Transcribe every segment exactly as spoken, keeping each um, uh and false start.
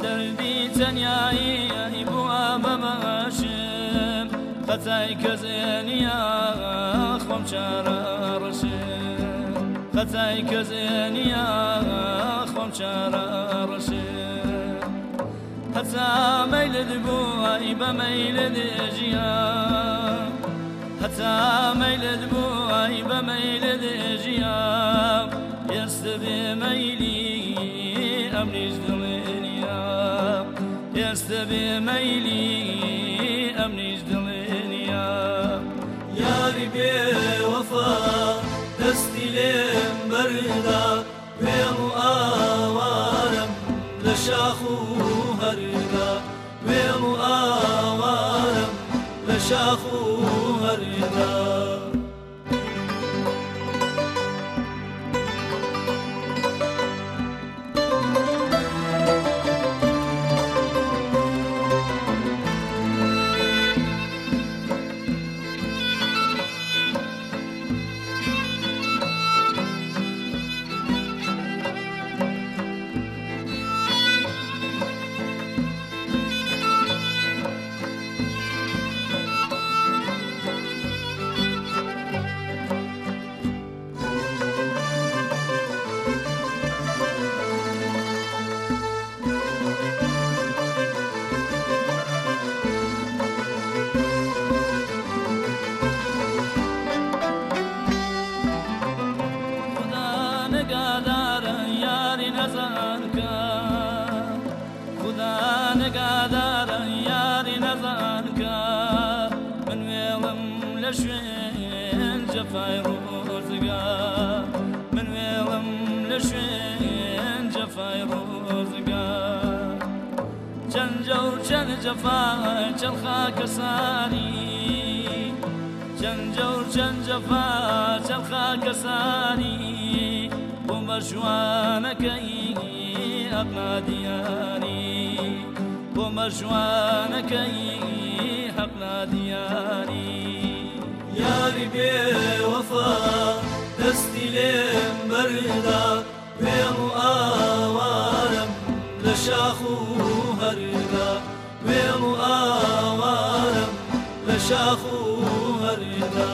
دەردی تەنیایی بووە بەمەشم قەتای کەزێنیا خۆم چارە ڕەشم قەتای کەزێنیا خۆم چارە ڕەشم هەتا مەیلت بووە بە مەیلت ژیا هەتا مەیلت بووە بە مەیلت ژیا ئێستا بێ مەیلی ئەمنیش دڵێنیا ئێستا بێ مەیلی ئەمنیش دڵێنیا یاری بێوەفا دەستی لێم بەردا وێڵ و ئاوارم لە شاخ و هەردا وێڵ و ئاوارم لە شاخ و هەردا خدا نگادارە یاری نەزانکە من وێڵم لە شوێن جەفای ڕۆزگار من وێڵم لە شوێن جەفای ڕۆزگار چەند جە و چەند جەفا چەند خاکەساری چەند جە و چەند جەفا چەند خاکەساری بۆ مەژوانەکەی حەقنا دیاری بۆ مەژوانەکەی حەقنا دیاری یاری بێوەفا دەستی لێم بەردا وێڵ و ئاوارم لە شاخ و هەردا وێڵ و ئاوارم لە شاخ و هەردا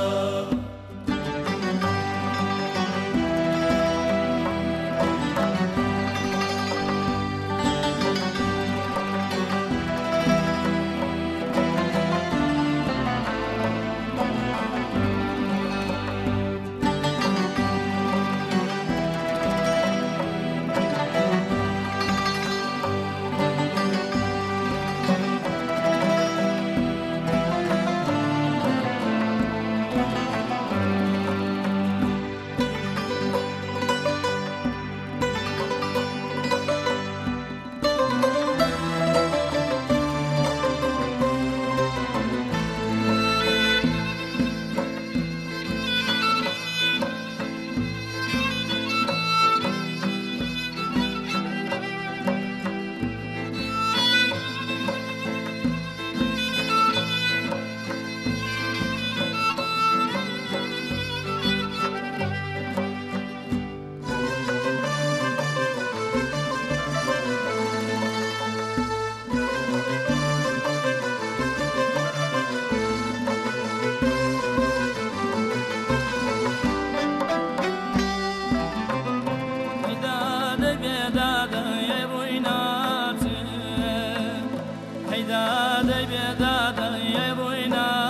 دەی بێدادە یەی ڕووی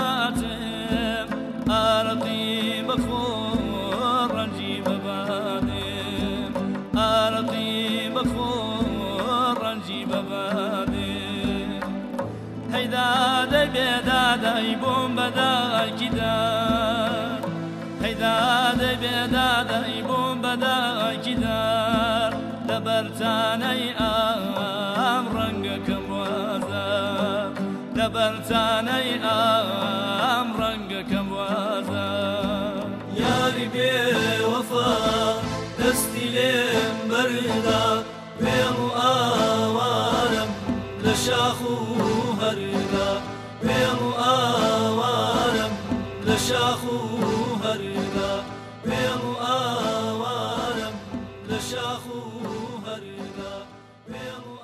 ناتم ئارەقی بەخۆ ڕەنجی بەبادێم ئارەقی بەخۆ ڕەنجی بەبادێم هەیدا دەی بێدادەی بۆم بەدایکیدار هەیدا دەی بێدادەی بۆم بەدایکیدار لەبەرتانەی ئام ڕەنگەکەم وازە لەبەرتانەی ئام ڕەنگەکەم وازە یاری بێوەفا دەستی لێم بەردا وێڵ و ئاوارم لە شاخ و هەردا وێڵ و ئاوارم لە شاخ و هەردا وێڵ و ئاوارم لە شاخ و هەردا وێڵ و